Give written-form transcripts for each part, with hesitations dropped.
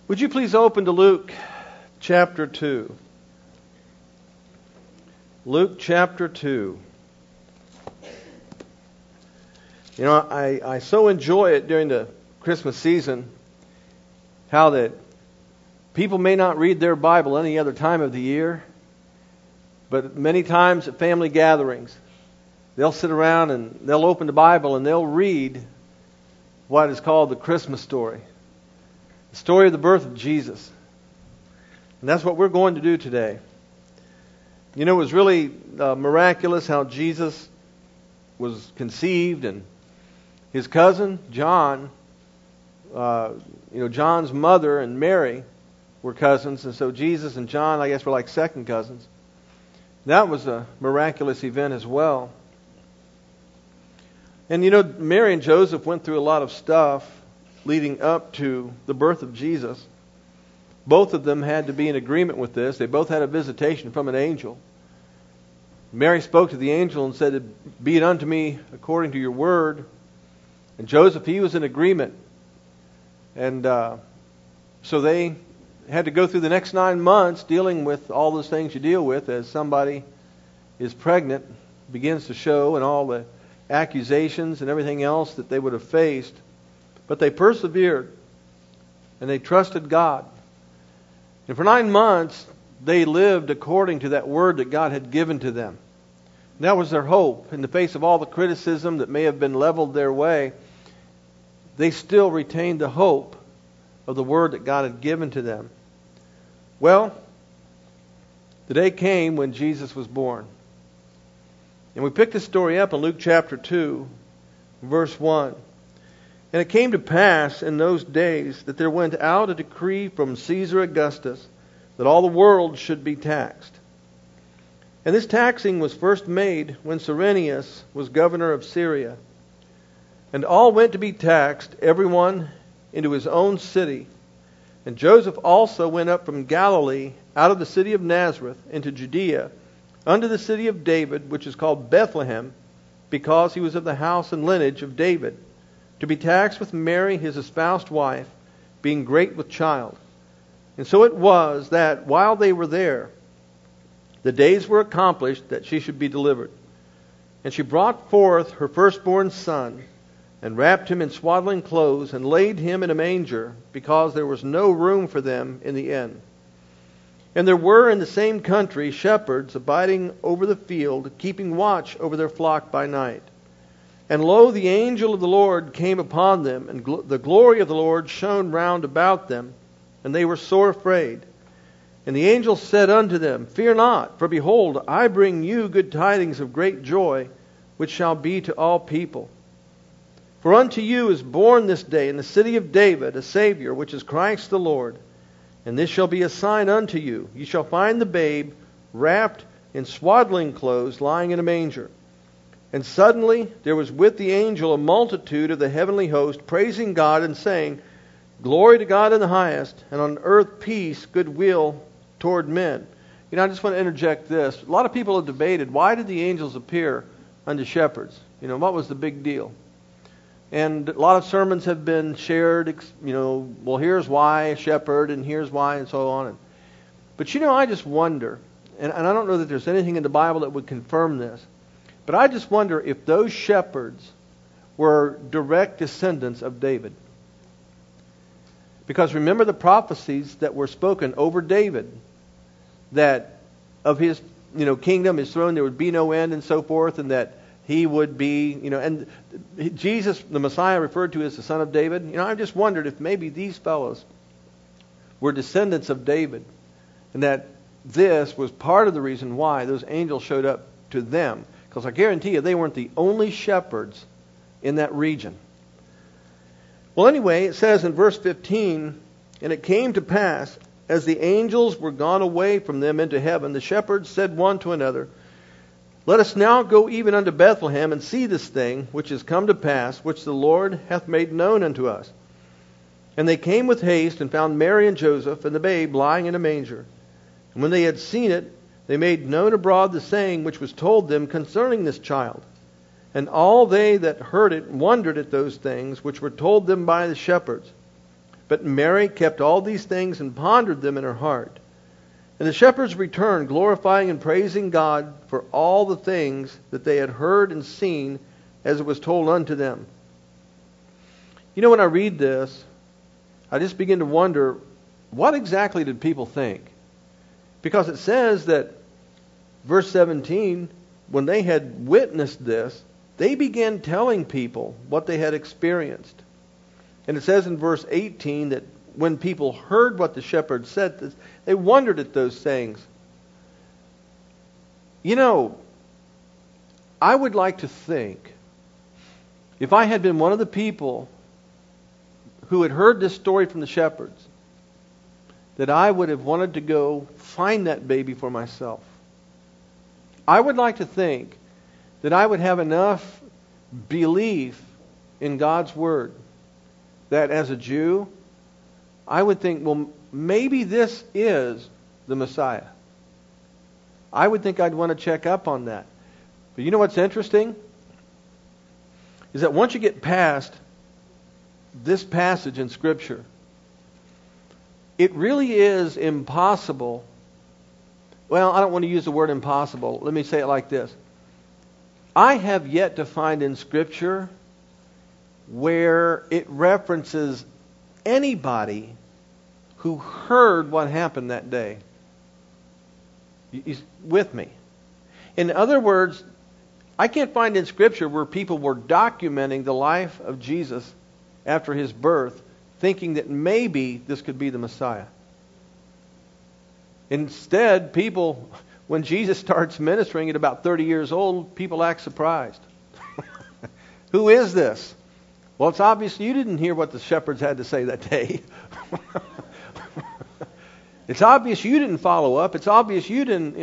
Would you please open to Luke chapter 2? Luke chapter 2. You know, I so enjoy it during the Christmas season, how that people may not read their Bible any other time of the year, but many times at family gatherings, they'll sit around and they'll open the Bible and they'll read what is called the Christmas story. The story of the birth of Jesus. And that's what we're going to do today. You know, it was really miraculous how Jesus was conceived, and his cousin, John, John's mother and Mary were cousins, and so Jesus and John, I guess, were like second cousins. That was a miraculous event as well. And you know, Mary and Joseph went through a lot of stuff leading up to the birth of Jesus. Both of them had to be in agreement with this. They both had a visitation from an angel. Mary spoke to the angel and said, "Be it unto me according to your word." And Joseph, he was in agreement. And so they had to go through the next 9 months dealing with all those things you deal with as somebody is pregnant, begins to show, and all the accusations and everything else that they would have faced. But they persevered, and they trusted God. And for 9 months, they lived according to that word that God had given to them. And that was their hope. In the face of all the criticism that may have been leveled their way, they still retained the hope of the word that God had given to them. Well, the day came when Jesus was born. And we picked this story up in Luke chapter 2, verse 1. And it came to pass in those days that there went out a decree from Caesar Augustus that all the world should be taxed. And this taxing was first made when Cyrenius was governor of Syria. And all went to be taxed, everyone into his own city. And Joseph also went up from Galilee, out of the city of Nazareth, into Judea, unto the city of David, which is called Bethlehem, because he was of the house and lineage of David, to be taxed with Mary his espoused wife, being great with child. And so it was that while they were there, the days were accomplished that she should be delivered. And she brought forth her firstborn son, and wrapped him in swaddling clothes, and laid him in a manger, because there was no room for them in the inn. And there were in the same country shepherds abiding over the field, keeping watch over their flock by night. And lo, the angel of the Lord came upon them, and the glory of the Lord shone round about them, and they were sore afraid. And the angel said unto them, Fear not, for behold, I bring you good tidings of great joy, which shall be to all people. For unto you is born this day in the city of David a Savior, which is Christ the Lord. And this shall be a sign unto you. You shall find the babe wrapped in swaddling clothes, lying in a manger. And suddenly there was with the angel a multitude of the heavenly host, praising God and saying, Glory to God in the highest, and on earth peace, goodwill toward men. You know, I just want to interject this. A lot of people have debated, why did the angels appear unto shepherds? You know, what was the big deal? And a lot of sermons have been shared, well, here's why a shepherd, and here's why, and so on. But you know, I just wonder, and I don't know that there's anything in the Bible that would confirm this, but I just wonder if those shepherds were direct descendants of David. Because remember the prophecies that were spoken over David, that of his kingdom, his throne, there would be no end and so forth, and that he would be, and Jesus, the Messiah, referred to as the son of David. I just wondered if maybe these fellows were descendants of David, and that this was part of the reason why those angels showed up to them. Because I guarantee you, they weren't the only shepherds in that region. Well, anyway, it says in verse 15, And it came to pass, as the angels were gone away from them into heaven, the shepherds said one to another, Let us now go even unto Bethlehem, and see this thing which is come to pass, which the Lord hath made known unto us. And they came with haste, and found Mary and Joseph, and the babe lying in a manger. And when they had seen it, they made known abroad the saying which was told them concerning this child. And all they that heard it wondered at those things which were told them by the shepherds. But Mary kept all these things and pondered them in her heart. And the shepherds returned, glorifying and praising God for all the things that they had heard and seen as it was told unto them. You know, when I read this, I just begin to wonder, what exactly did people think? Because it says that, verse 17, when they had witnessed this, they began telling people what they had experienced. And it says in verse 18 that when people heard what the shepherds said, they wondered at those things. You know, I would like to think, if I had been one of the people who had heard this story from the shepherds, that I would have wanted to go find that baby for myself. I would like to think that I would have enough belief in God's Word that as a Jew, I would think, well, maybe this is the Messiah. I would think I'd want to check up on that. But you know what's interesting? Is that once you get past this passage in Scripture, it really is impossible. Well, I don't want to use the word impossible. Let me say it like this. I have yet to find in Scripture where it references anybody who heard what happened that day. You with me? In other words, I can't find in Scripture where people were documenting the life of Jesus after His birth, thinking that maybe this could be the Messiah. Instead, people, when Jesus starts ministering at about 30 years old, people act surprised. Who is this? Well, it's obvious you didn't hear what the shepherds had to say that day. It's obvious you didn't follow up. It's obvious you didn't,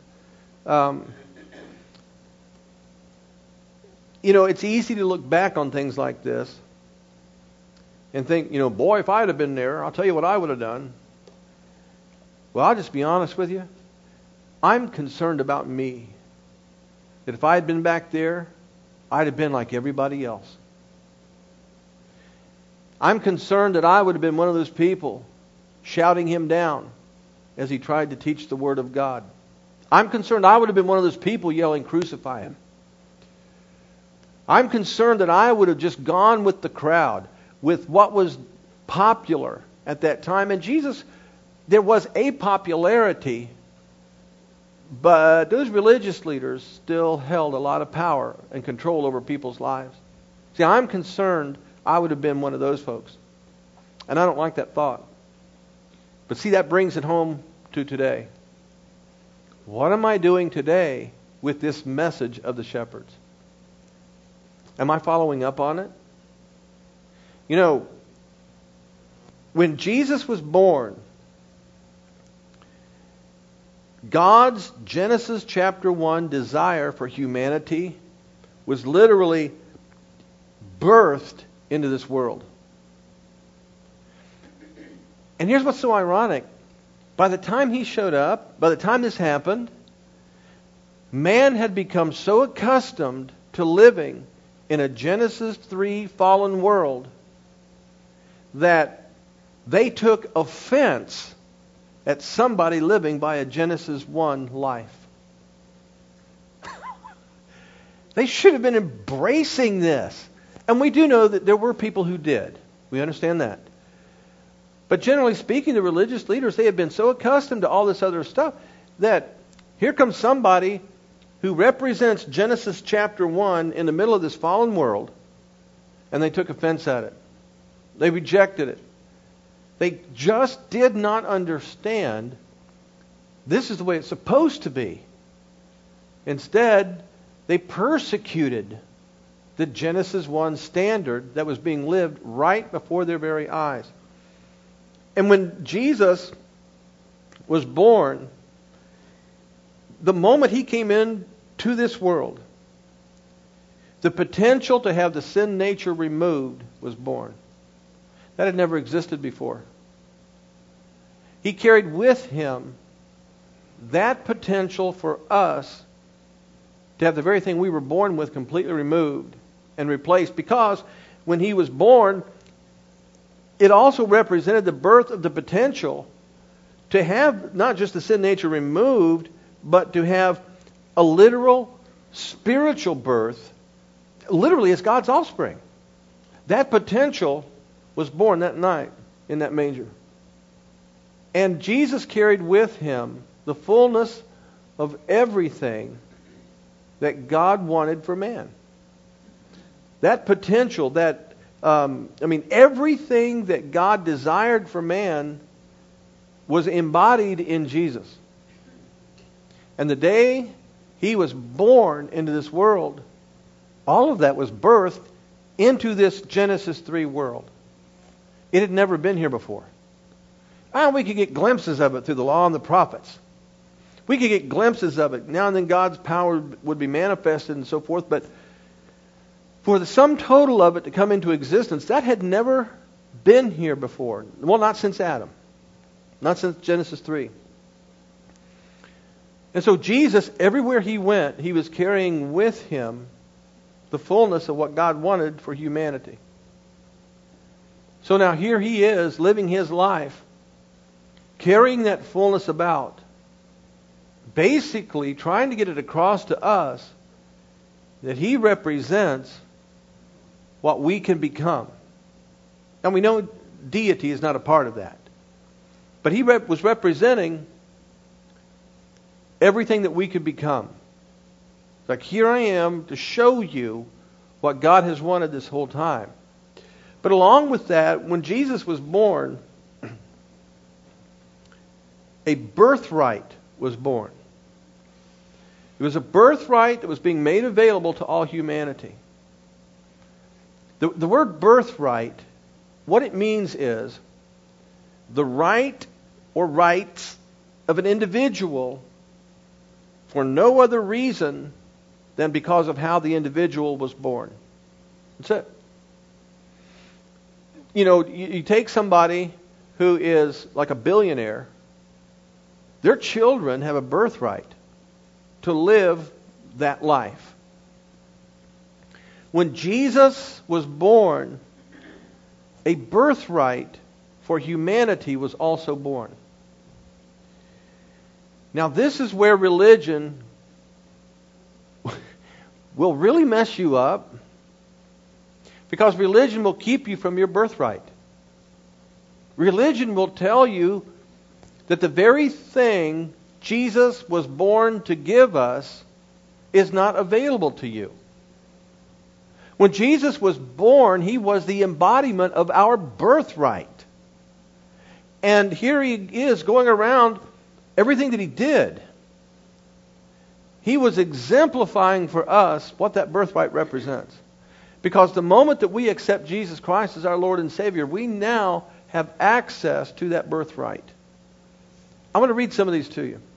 it's easy to look back on things like this and think, boy, if I'd have been there, I'll tell you what I would have done. Well, I'll just be honest with you. I'm concerned about me. That if I had been back there, I'd have been like everybody else. I'm concerned that I would have been one of those people shouting Him down as He tried to teach the Word of God. I'm concerned I would have been one of those people yelling, "Crucify Him." I'm concerned that I would have just gone with the crowd, with what was popular at that time. And Jesus, there was a popularity, but those religious leaders still held a lot of power and control over people's lives. See, I'm concerned I would have been one of those folks. And I don't like that thought. But see, that brings it home to today. What am I doing today with this message of the shepherds? Am I following up on it? When Jesus was born, God's Genesis chapter 1 desire for humanity was literally birthed into this world. And here's what's so ironic. By the time He showed up, by the time this happened, man had become so accustomed to living in a Genesis 3 fallen world that they took offense at somebody living by a Genesis 1 life. They should have been embracing this. And we do know that there were people who did. We understand that. But generally speaking, the religious leaders, they had been so accustomed to all this other stuff that here comes somebody who represents Genesis chapter 1 in the middle of this fallen world, and they took offense at it. They rejected it. They just did not understand this is the way it's supposed to be. Instead, they persecuted the Genesis 1 standard that was being lived right before their very eyes. And when Jesus was born, the moment He came into this world, the potential to have the sin nature removed was born. That had never existed before. He carried with Him that potential for us to have the very thing we were born with completely removed and replaced. Because when He was born, it also represented the birth of the potential to have not just the sin nature removed, but to have a literal spiritual birth, literally as God's offspring. That potential was born that night in that manger. And Jesus carried with him the fullness of everything that God wanted for man. That potential, everything that God desired for man was embodied in Jesus. And the day he was born into this world, all of that was birthed into this Genesis 3 world. It had never been here before. We could get glimpses of it through the law and the prophets. We could get glimpses of it. Now and then God's power would be manifested and so forth. But for the sum total of it to come into existence, that had never been here before. Well, not since Adam. Not since Genesis 3. And so Jesus, everywhere he went, he was carrying with him the fullness of what God wanted for humanity. So now here he is, living his life, carrying that fullness about, basically trying to get it across to us that he represents what we can become. And we know deity is not a part of that. But he was representing everything that we could become. Like, here I am to show you what God has wanted this whole time. But along with that, when Jesus was born, a birthright was born. It was a birthright that was being made available to all humanity. The word birthright, what it means is the right or rights of an individual for no other reason than because of how the individual was born. That's it. You take somebody who is like a billionaire, their children have a birthright to live that life. When Jesus was born, a birthright for humanity was also born. Now, this is where religion will really mess you up, because religion will keep you from your birthright. Religion will tell you that the very thing Jesus was born to give us is not available to you. When Jesus was born, he was the embodiment of our birthright. And here he is going around everything that he did. He was exemplifying for us what that birthright represents. Because the moment that we accept Jesus Christ as our Lord and Savior, we now have access to that birthright. I'm going to read some of these to you.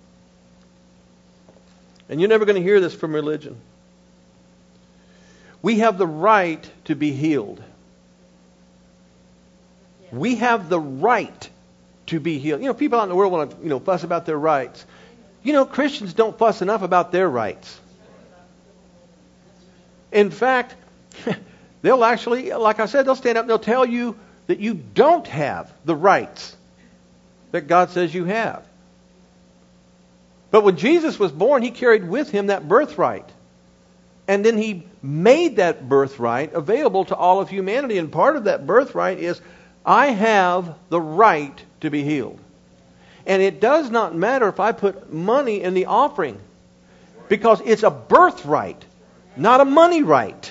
And you're never going to hear this from religion. We have the right to be healed. We have the right to be healed. People out in the world want to, fuss about their rights. Christians don't fuss enough about their rights. In fact, they'll actually, like I said, they'll stand up and they'll tell you that you don't have the rights that God says you have. But when Jesus was born, he carried with him that birthright. And then he made that birthright available to all of humanity. And part of that birthright is, I have the right to be healed. And it does not matter if I put money in the offering, because it's a birthright, not a money right.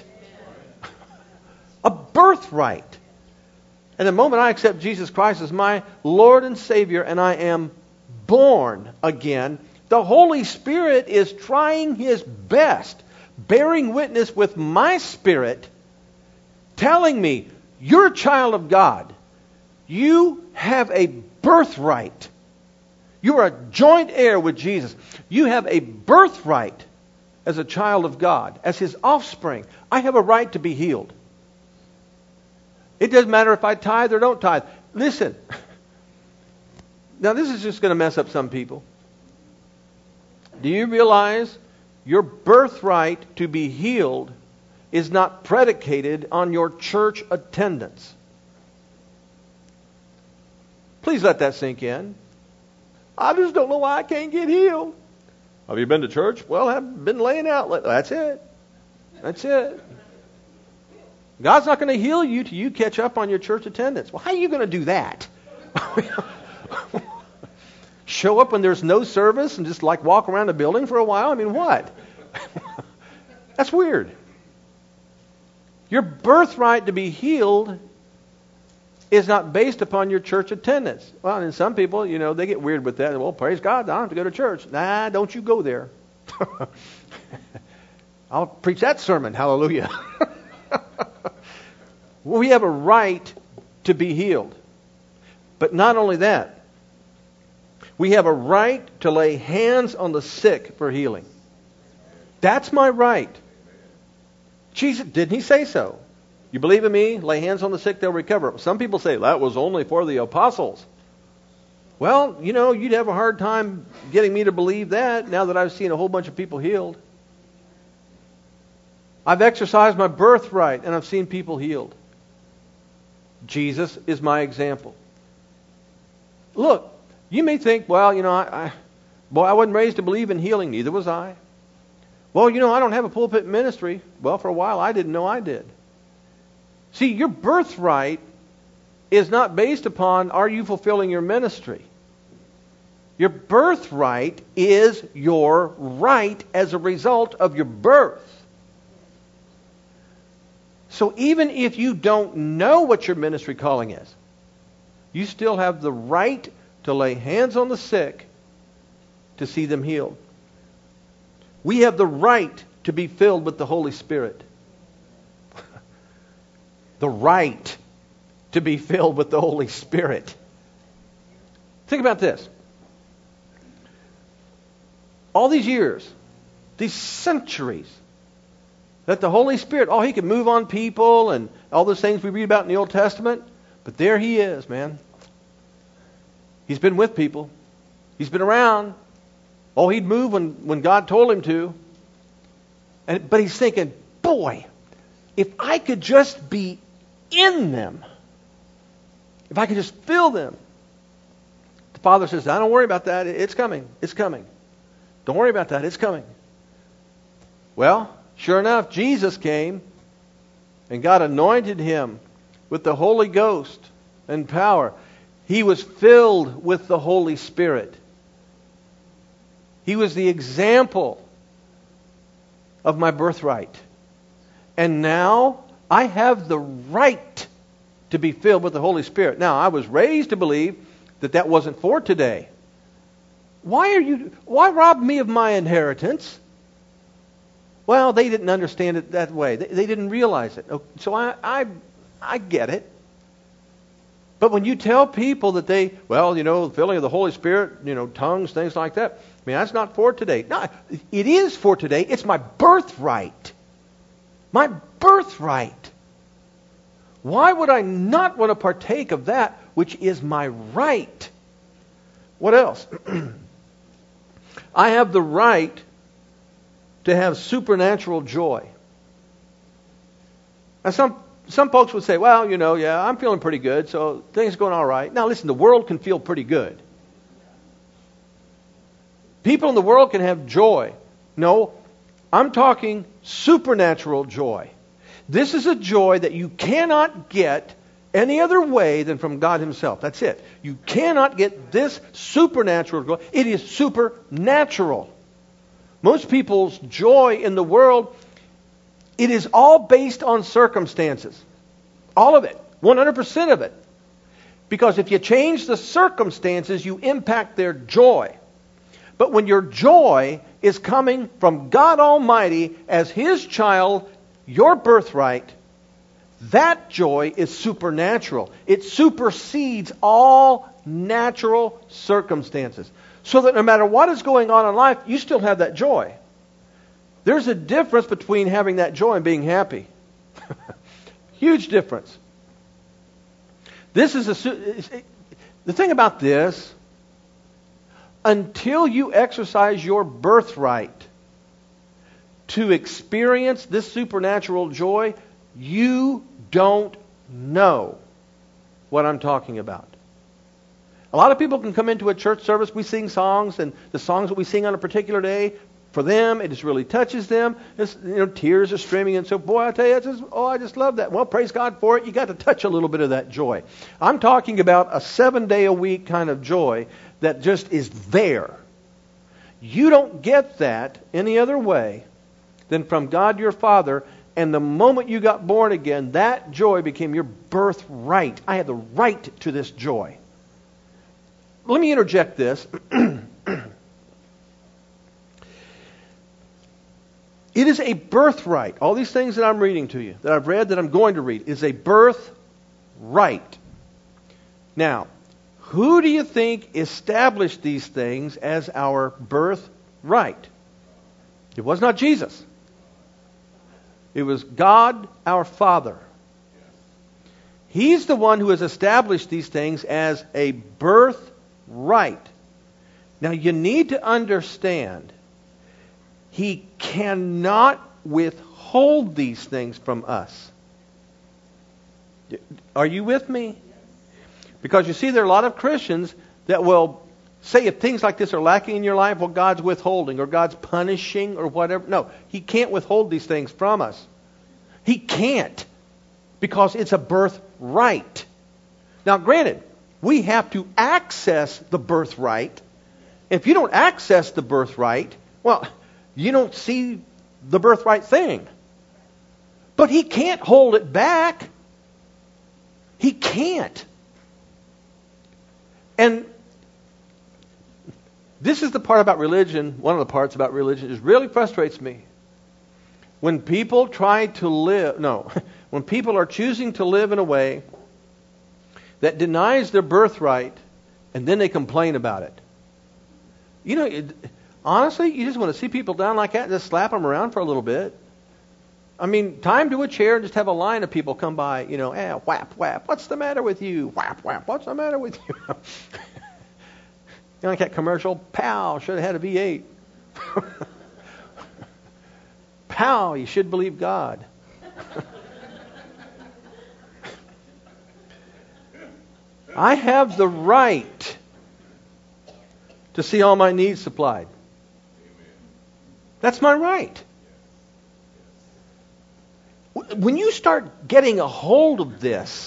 A birthright. And the moment I accept Jesus Christ as my Lord and Savior, and I am born again, the Holy Spirit is trying his best, bearing witness with my spirit, telling me, you're a child of God. You have a birthright. You are a joint heir with Jesus. You have a birthright as a child of God, as his offspring. I have a right to be healed. It doesn't matter if I tithe or don't tithe. Listen. Now, this is just going to mess up some people. Do you realize your birthright to be healed is not predicated on your church attendance? Please let that sink in. I just don't know why I can't get healed. Have you been to church? Well, I've been laying out. That's it. That's it. God's not going to heal you till you catch up on your church attendance. Well, how are you going to do that? Show up when there's no service and just like walk around the building for a while? I mean, what? That's weird. Your birthright to be healed is not based upon your church attendance. Well, and some people, they get weird with that. Well, praise God, I don't have to go to church. Nah, don't you go there. I'll preach that sermon. Hallelujah. Well, we have a right to be healed. But not only that, we have a right to lay hands on the sick for healing. That's my right. Jesus, didn't he say so? You believe in me, lay hands on the sick, they'll recover. Some people say that was only for the apostles. Well, you'd have a hard time getting me to believe that now that I've seen a whole bunch of people healed. I've exercised my birthright and I've seen people healed. Jesus is my example. Look, you may think, well, I wasn't raised to believe in healing. Neither was I. Well, I don't have a pulpit ministry. Well, for a while I didn't know I did. See, your birthright is not based upon are you fulfilling your ministry. Your birthright is your right as a result of your birth. So even if you don't know what your ministry calling is, you still have the right to lay hands on the sick to see them healed. We have the right to be filled with the Holy Spirit. The right to be filled with the Holy Spirit. Think about this. All these years, these centuries, that the Holy Spirit, He can move on people and all those things we read about in the Old Testament. But there He is, man. He's been with people. He's been around. He'd move when God told Him to. But He's thinking, boy, if I could just be in them, if I could just feel them. The Father says, don't worry about that. It's coming. It's coming. Don't worry about that. It's coming. Well, sure enough, Jesus came and God anointed Him with the Holy Ghost and power. He was filled with the Holy Spirit. He was the example of my birthright. And now I have the right to be filled with the Holy Spirit. Now, I was raised to believe that wasn't for today. Why rob me of my inheritance? Well, they didn't understand it that way. They didn't realize it. So I get it. But when you tell people that the filling of the Holy Spirit, tongues, things like that, that's not for today. No, it is for today. It's my birthright. My birthright. Why would I not want to partake of that which is my right? What else? I have the right to have supernatural joy. Now some folks would say, well, I'm feeling pretty good, so things are going all right. Now listen, the world can feel pretty good. People in the world can have joy. No, I'm talking supernatural joy. This is a joy that you cannot get any other way than from God Himself. That's it. You cannot get this supernatural joy. It is supernatural. Most people's joy in the world, it is all based on circumstances. All of it. 100% of it. Because if you change the circumstances, you impact their joy. But when your joy is coming from God Almighty as His child, your birthright, that joy is supernatural. It supersedes all natural circumstances. So that no matter what is going on in life, you still have that joy. There's a difference between having that joy and being happy. Huge difference. The thing about this, until you exercise your birthright to experience this supernatural joy, you don't know what I'm talking about. A lot of people can come into a church service, we sing songs, and the songs that we sing on a particular day, for them, it just really touches them. It's, tears are streaming, and so, boy, I tell you, I just love that. Well, praise God for it. You got to touch a little bit of that joy. I'm talking about a 7-day-a-week kind of joy that just is there. You don't get that any other way than from God your Father. And the moment you got born again, that joy became your birthright. I had the right to this joy. Let me interject this. It is a birthright. All these things that I'm reading to you, that I've read, that I'm going to read, is a birthright. Now, who do you think established these things as our birthright? It was not Jesus. It was God our Father. He's the one who has established these things as a birthright. Now you need to understand, He cannot withhold these things from us. Are you with me? Because you see, there are a lot of Christians that will say if things like this are lacking in your life, well, God's withholding or God's punishing or whatever. No, He can't withhold these things from us. He can't, because it's a birthright. Now, granted, we have to access the birthright. If you don't access the birthright, well, you don't see the birthright thing. But He can't hold it back. He can't. And this is the part about religion, one of the parts about religion, that really frustrates me. When people when people are choosing to live in a way that denies their birthright, and then they complain about it. Honestly, you just want to see people down like that and just slap them around for a little bit. I mean, time to a chair and just have a line of people come by, whap, whap, what's the matter with you? Whap, whap, what's the matter with you? Like that commercial, pow, should have had a V8. Pow, you should believe God. I have the right to see all my needs supplied. That's my right. When you start getting a hold of this,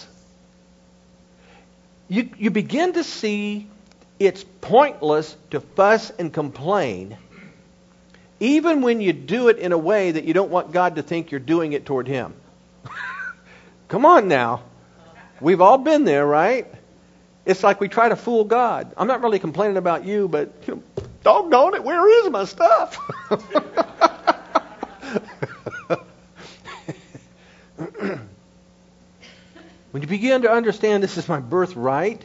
you begin to see it's pointless to fuss and complain, even when you do it in a way that you don't want God to think you're doing it toward Him. Come on now. We've all been there, right? It's like we try to fool God. I'm not really complaining about you, but doggone it, where is my stuff? When you begin to understand this is my birthright,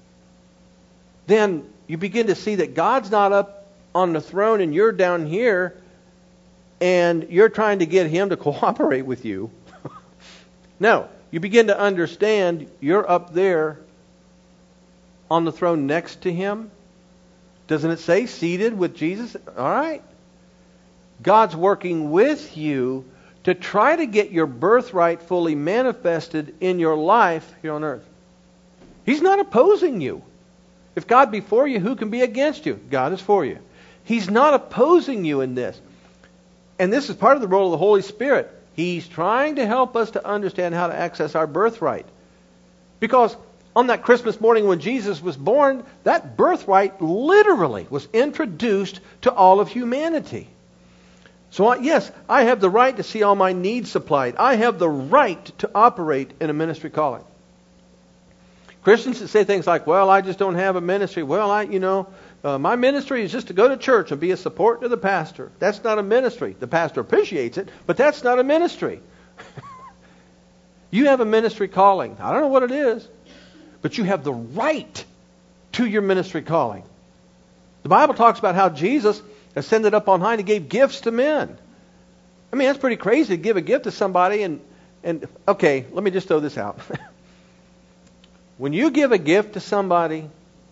then you begin to see that God's not up on the throne and you're down here and you're trying to get Him to cooperate with you. No, you begin to understand you're up there on the throne next to Him. Doesn't it say seated with Jesus? All right. God's working with you to try to get your birthright fully manifested in your life here on earth. He's not opposing you. If God be for you, who can be against you? God is for you. He's not opposing you in this. And this is part of the role of the Holy Spirit. He's trying to help us to understand how to access our birthright. Because on that Christmas morning when Jesus was born, that birthright literally was introduced to all of humanity. So yes, I have the right to see all my needs supplied. I have the right to operate in a ministry calling. Christians that say things like, well, I just don't have a ministry. Well, my ministry is just to go to church and be a support to the pastor. That's not a ministry. The pastor appreciates it, but that's not a ministry. You have a ministry calling. I don't know what it is, but you have the right to your ministry calling. The Bible talks about how Jesus ascended up on high and He gave gifts to men. I mean, that's pretty crazy to give a gift to somebody and okay, let me just throw this out. When you give a gift to somebody,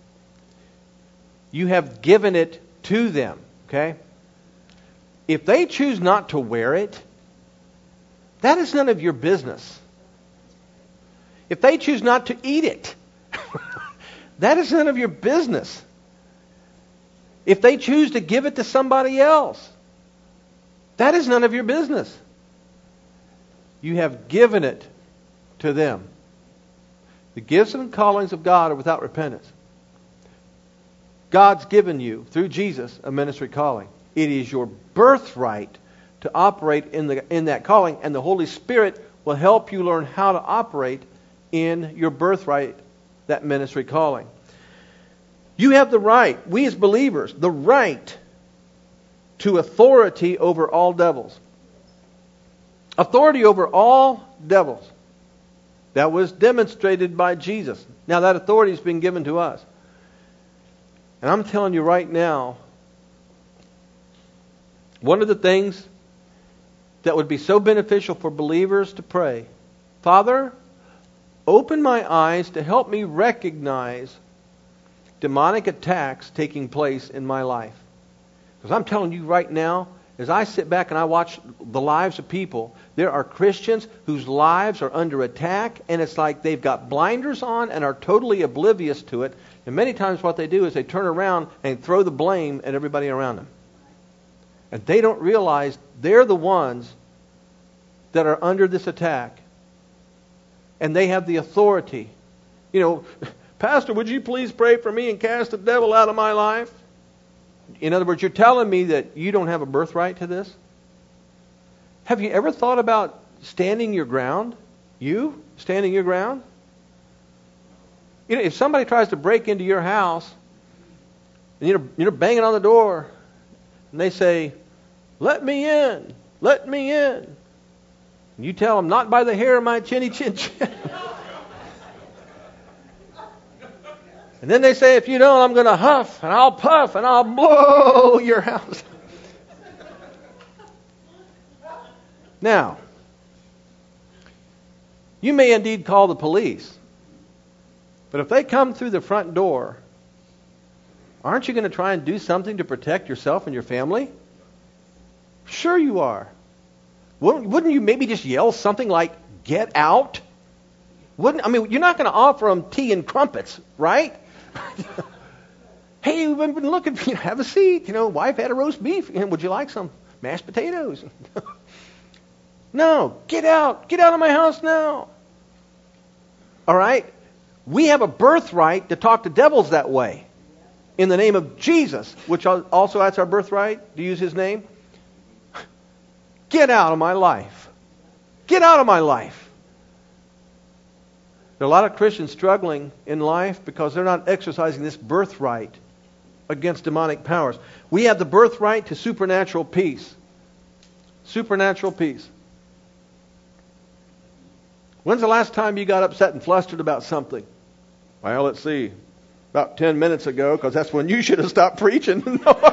you have given it to them, okay? If they choose not to wear it, that is none of your business. If they choose not to eat it, That is none of your business. If they choose to give it to somebody else, that is none of your business. You have given it to them. The gifts and callings of God are without repentance. God's given you, through Jesus, a ministry calling. It is your birthright to operate in that calling, and the Holy Spirit will help you learn how to operate in your birthright, that ministry calling. You have the right, we as believers, the right to authority over all devils. Authority over all devils. That was demonstrated by Jesus. Now that authority has been given to us. And I'm telling you right now, one of the things that would be so beneficial for believers to pray, Father, open my eyes to help me recognize demonic attacks taking place in my life. Because I'm telling you right now, as I sit back and I watch the lives of people, there are Christians whose lives are under attack, and it's like they've got blinders on and are totally oblivious to it. And many times what they do is they turn around and throw the blame at everybody around them. And they don't realize they're the ones that are under this attack. And they have the authority. You know, Pastor, would you please pray for me and cast the devil out of my life? In other words, you're telling me that you don't have a birthright to this? Have you ever thought about standing your ground? You standing your ground? You know, if somebody tries to break into your house, and you're banging on the door, and they say, "Let me in, let me in," and you tell them, "Not by the hair of my chinny chin chin." And then they say, "If you don't, I'm going to huff, and I'll puff, and I'll blow your house." Now, you may indeed call the police, but if they come through the front door, aren't you going to try and do something to protect yourself and your family? Sure you are. Wouldn't you maybe just yell something like, "Get out"? You're not going to offer them tea and crumpets, right? "Hey, we've been looking for you. Have a seat. Wife had a roast beef. Would you like some mashed potatoes?" No, get out. Get out of my house now. All right? We have a birthright to talk to devils that way. In the name of Jesus, which also that's our birthright, to use His name. Get out of my life. Get out of my life. There are a lot of Christians struggling in life because they're not exercising this birthright against demonic powers. We have the birthright to supernatural peace. Supernatural peace. When's the last time you got upset and flustered about something? Well, let's see. About 10 minutes ago, because that's when you should have stopped preaching.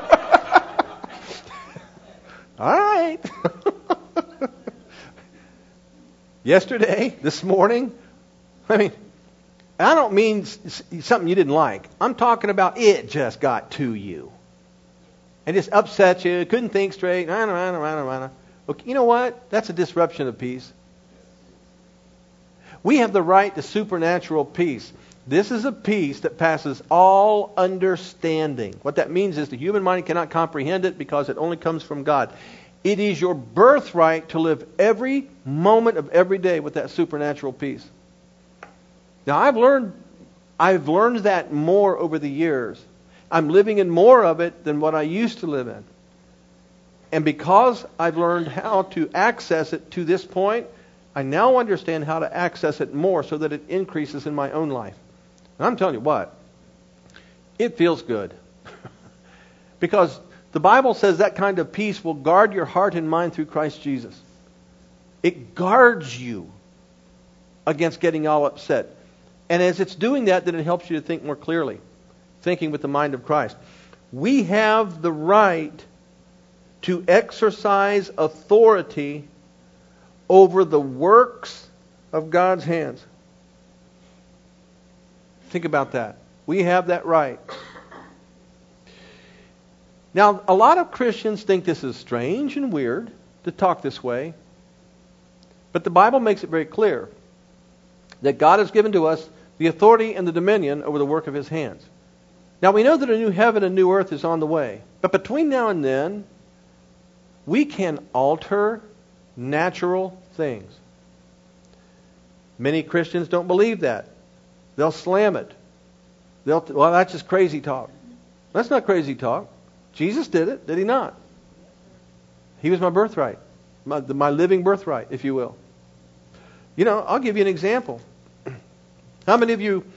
All right. Yesterday, this morning. I don't mean something you didn't like. I'm talking about it just got to you. And just upset you. Couldn't think straight. Okay, you know what? That's a disruption of peace. We have the right to supernatural peace. This is a peace that passes all understanding. What that means is the human mind cannot comprehend it because it only comes from God. It is your birthright to live every moment of every day with that supernatural peace. Now, I've learned that more over the years. I'm living in more of it than what I used to live in. And because I've learned how to access it to this point, I now understand how to access it more so that it increases in my own life. And I'm telling you what, it feels good. Because the Bible says that kind of peace will guard your heart and mind through Christ Jesus. It guards you against getting all upset. And as it's doing that, then it helps you to think more clearly, thinking with the mind of Christ. We have the right to exercise authority over the works of God's hands. Think about that. We have that right. Now, a lot of Christians think this is strange and weird to talk this way, but the Bible makes it very clear that God has given to us the authority and the dominion over the work of his hands. Now we know that a new heaven and new earth is on the way. But between now and then, we can alter natural things. Many Christians don't believe that. They'll slam it. Well, that's just crazy talk. That's not crazy talk. Jesus did it, did he not? He was my birthright. My living birthright, if you will. You know, I'll give you an example. How many of you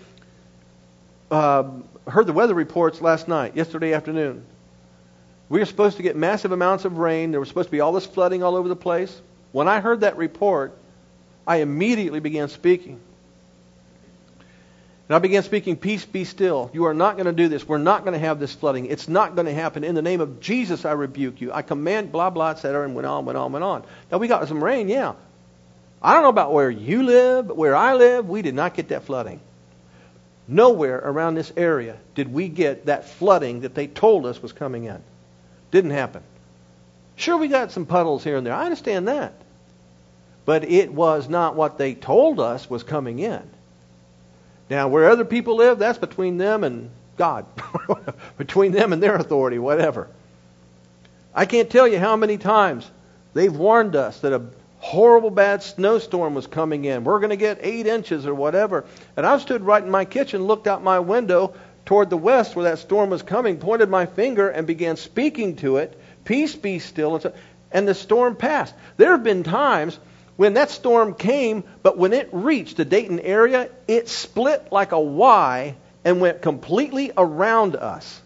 heard the weather reports last night, yesterday afternoon? We were supposed to get massive amounts of rain. There was supposed to be all this flooding all over the place. When I heard that report, I immediately began speaking. And I began speaking, peace be still. You are not going to do this. We're not going to have this flooding. It's not going to happen. In the name of Jesus, I rebuke you. I command, blah, blah, etc. And went on. Now, we got some rain, yeah. I don't know about where you live, but where I live, we did not get that flooding. Nowhere around this area did we get that flooding that they told us was coming in. Didn't happen. Sure, we got some puddles here and there. I understand that. But it was not what they told us was coming in. Now, where other people live, that's between them and God. Between them and their authority, whatever. I can't tell you how many times they've warned us that a horrible bad snowstorm was coming in. We're going to get 8 inches or whatever. And I stood right in my kitchen, looked out my window toward the west where that storm was coming, pointed my finger and began speaking to it, peace be still, and the storm passed. There have been times when that storm came, but when it reached the Dayton area, it split like a Y and went completely around us.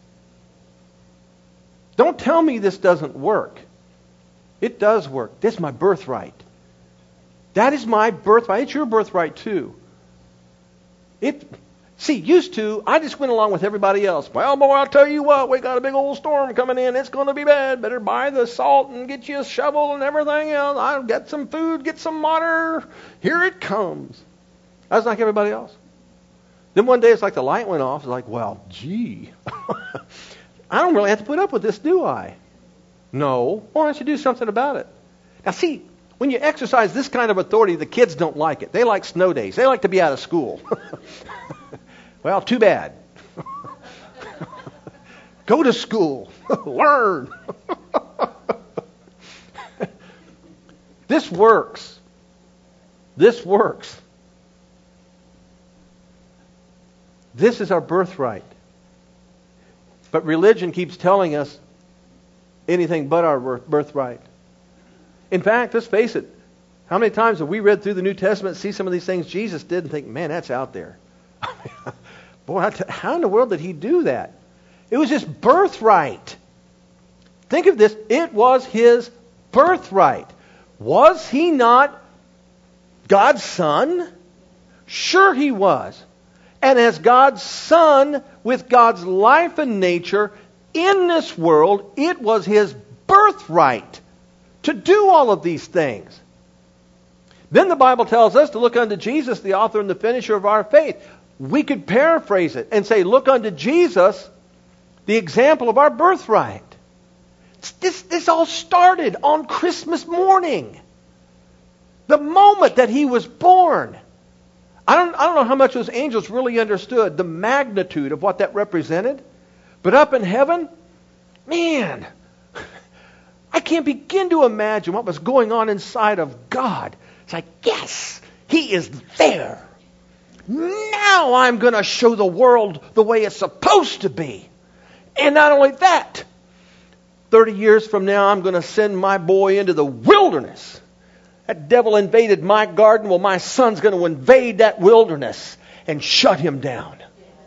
Don't tell me this doesn't work. It does work. That's my birthright. That is my birthright. It's your birthright too. Used to, I just went along with everybody else. Well, boy, I'll tell you what, we got a big old storm coming in. It's going to be bad. Better buy the salt and get you a shovel and everything else. I'll get some food, get some water. Here it comes. I was like everybody else. Then one day it's like the light went off. It's like, well, gee. I don't really have to put up with this, do I? No. Why don't you do something about it? Now see, when you exercise this kind of authority, the kids don't like it. They like snow days. They like to be out of school. Well, too bad. Go to school. Learn. This works. This works. This is our birthright. But religion keeps telling us anything but our birthright. In fact, let's face it, how many times have we read through the New Testament, see some of these things Jesus did and think, man, that's out there. Boy, how in the world did he do that? It was his birthright. Think of this. It was his birthright. Was he not God's son? Sure he was. And as God's son with God's life and nature in this world, it was his birthright to do all of these things. Then the Bible tells us to look unto Jesus, the author and the finisher of our faith. We could paraphrase it and say, look unto Jesus, the example of our birthright. This all started on Christmas morning. The moment that he was born. I don't know how much those angels really understood the magnitude of what that represented. But up in heaven, man, I can't begin to imagine what was going on inside of God. It's like, yes, he is there. Now I'm going to show the world the way it's supposed to be. And not only that, 30 years from now, I'm going to send my boy into the wilderness. That devil invaded my garden. Well, my son's going to invade that wilderness and shut him down.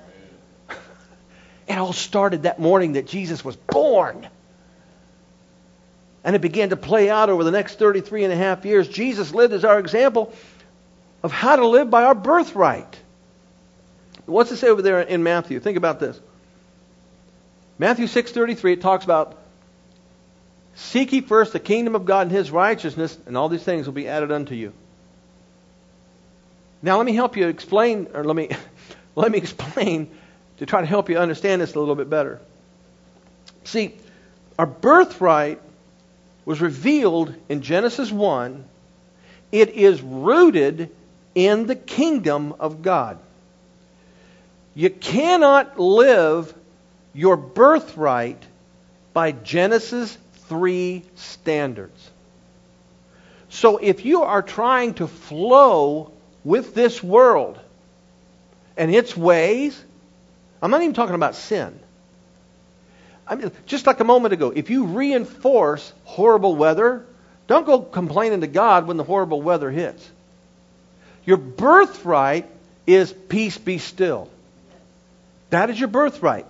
It all started that morning that Jesus was born. And it began to play out over the next 33 and a half years. Jesus lived as our example of how to live by our birthright. What's it say over there in Matthew? Think about this. Matthew 6:33, it talks about, seek ye first the kingdom of God and his righteousness, and all these things will be added unto you. Now let me help you explain, or let me explain to try to help you understand this a little bit better. See, our birthright was revealed in Genesis 1. It is rooted in the kingdom of God. You cannot live your birthright by Genesis 3 standards. So if you are trying to flow with this world and its ways, I'm not even talking about sin. I mean, just like a moment ago, if you reinforce horrible weather, don't go complaining to God when the horrible weather hits. Your birthright is peace be still. That is your birthright.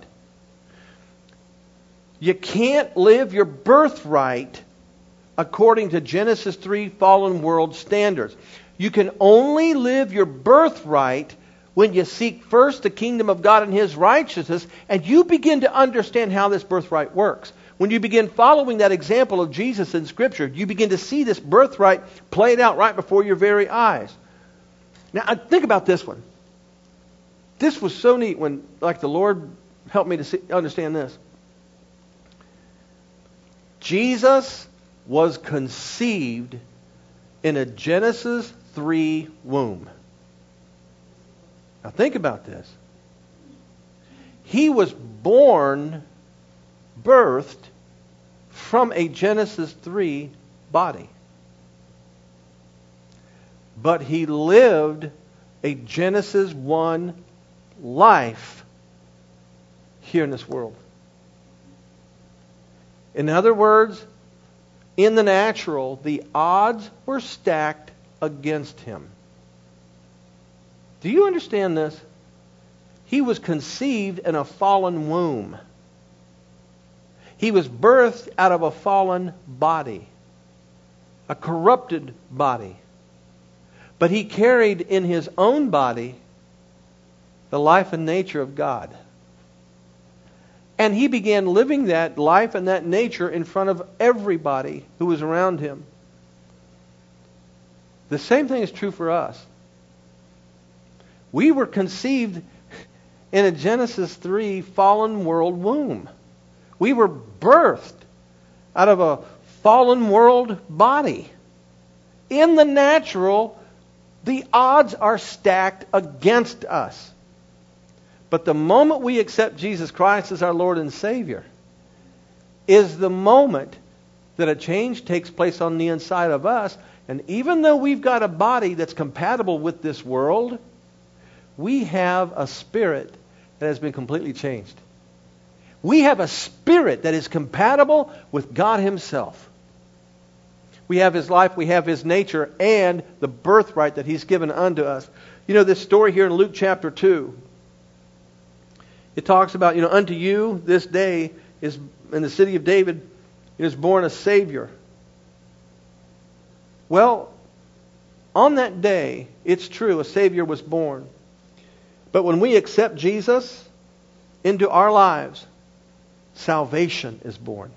You can't live your birthright according to Genesis 3 fallen world standards. You can only live your birthright when you seek first the kingdom of God and His righteousness, and you begin to understand how this birthright works. When you begin following that example of Jesus in Scripture, you begin to see this birthright played out right before your very eyes. Now, think about this one. This was so neat when, like, the Lord helped me to understand this. Jesus was conceived in a Genesis 3 womb. Now think about this. He was birthed from a Genesis 3 body. But he lived a Genesis 1 life here in this world. In other words, in the natural, the odds were stacked against him. Do you understand this? He was conceived in a fallen womb. He was birthed out of a fallen body, a corrupted body. But he carried in his own body the life and nature of God. And he began living that life and that nature in front of everybody who was around him. The same thing is true for us. We were conceived in a Genesis 3 fallen world womb. We were birthed out of a fallen world body. In the natural, the odds are stacked against us. But the moment we accept Jesus Christ as our Lord and Savior is the moment that a change takes place on the inside of us. And even though we've got a body that's compatible with this world, we have a spirit that has been completely changed. We have a spirit that is compatible with God Himself. We have His life, we have His nature, and the birthright that He's given unto us. You know, this story here in Luke chapter 2, it talks about, unto you this day is in the city of David is born a Savior. Well, on that day, it's true, a Savior was born. But when we accept Jesus into our lives, salvation is born.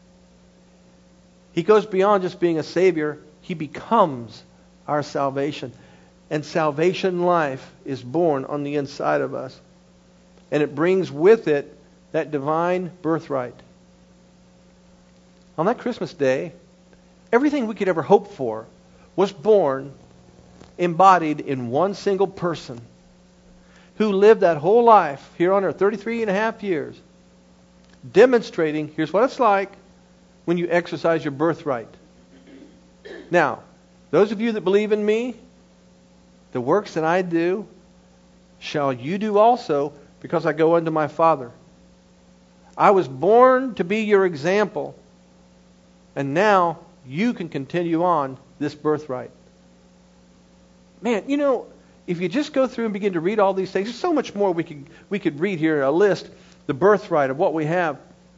He goes beyond just being a Savior. He becomes our salvation. And salvation life is born on the inside of us. And it brings with it that divine birthright. On that Christmas day, everything we could ever hope for was born, embodied in one single person who lived that whole life here on earth, 33 and a half years, demonstrating, here's what it's like when you exercise your birthright. Now, those of you that believe in me, the works that I do shall you do also, because I go unto my Father. I was born to be your example, and now you can continue on this birthright. Man, if you just go through and begin to read all these things, there's so much more we could read here, a list, the birthright of what we have.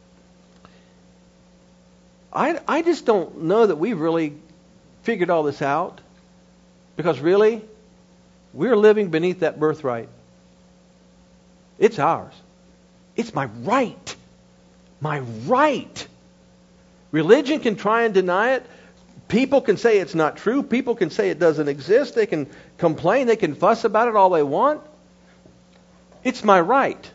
I just don't know that we've really figured all this out, because really, we're living beneath that birthright. It's ours. It's my right. My right. Religion can try and deny it. People can say it's not true. People can say it doesn't exist. They can complain. They can fuss about it all they want. It's my right.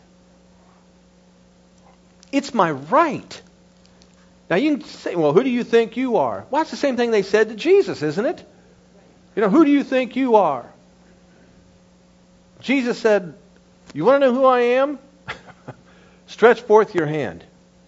It's my right. Now you can say, well, who do you think you are? Well, that's the same thing they said to Jesus, isn't it? Who do you think you are? Jesus said, You want to know who I am? Stretch forth your hand.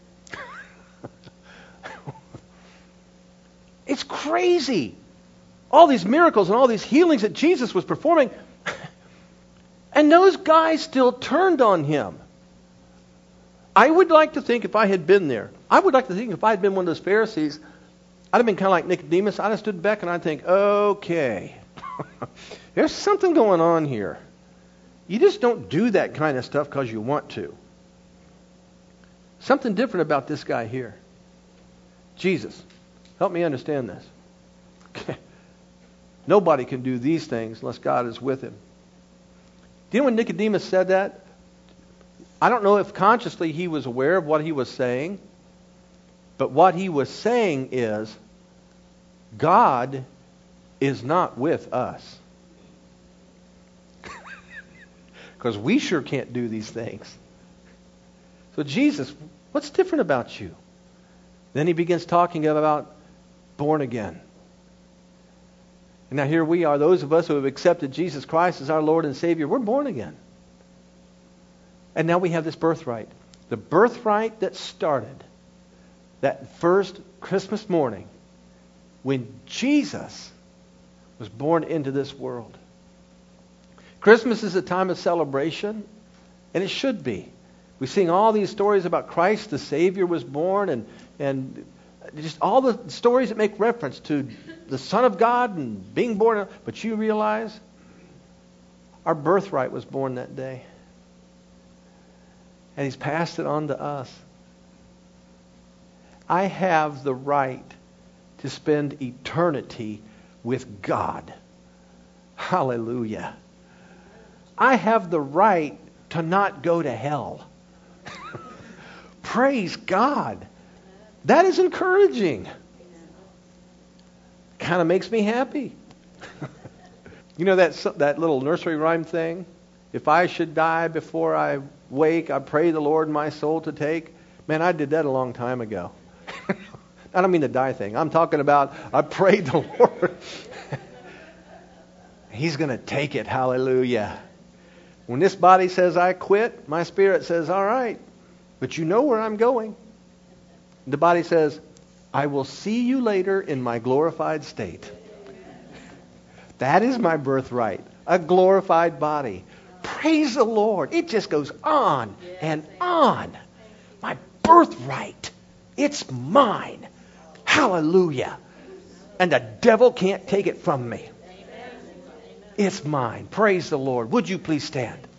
It's crazy. All these miracles and all these healings that Jesus was performing. And those guys still turned on him. I would like to think if I had been there, I would like to think if I had been one of those Pharisees, I'd have been kind of like Nicodemus. I'd have stood back and I'd think, okay, there's something going on here. You just don't do that kind of stuff because you want to. Something different about this guy here. Jesus, help me understand this. Nobody can do these things unless God is with him. Do you know when Nicodemus said that? I don't know if consciously he was aware of what he was saying, but what he was saying is, God is not with us. Because we sure can't do these things. So Jesus, what's different about you? Then he begins talking about born again. And now here we are, those of us who have accepted Jesus Christ as our Lord and Savior, we're born again. And now we have this birthright. The birthright that started that first Christmas morning when Jesus was born into this world. Christmas is a time of celebration, and it should be. We sing all these stories about Christ, the Savior was born, and just all the stories that make reference to the Son of God and being born. But you realize our birthright was born that day. And he's passed it on to us. I have the right to spend eternity with God. Hallelujah. I have the right to not go to hell. Praise God. That is encouraging. Kind of makes me happy. You know that little nursery rhyme thing? If I should die before I wake, I pray the Lord my soul to take. Man, I did that a long time ago. I don't mean the die thing. I'm talking about I prayed the Lord. He's going to take it. Hallelujah. When this body says I quit, my spirit says, all right, but you know where I'm going. The body says, I will see you later in my glorified state. That is my birthright, a glorified body. Praise the Lord. It just goes on and on. My birthright. It's mine. Hallelujah. And the devil can't take it from me. It's mine. Praise the Lord. Would you please stand?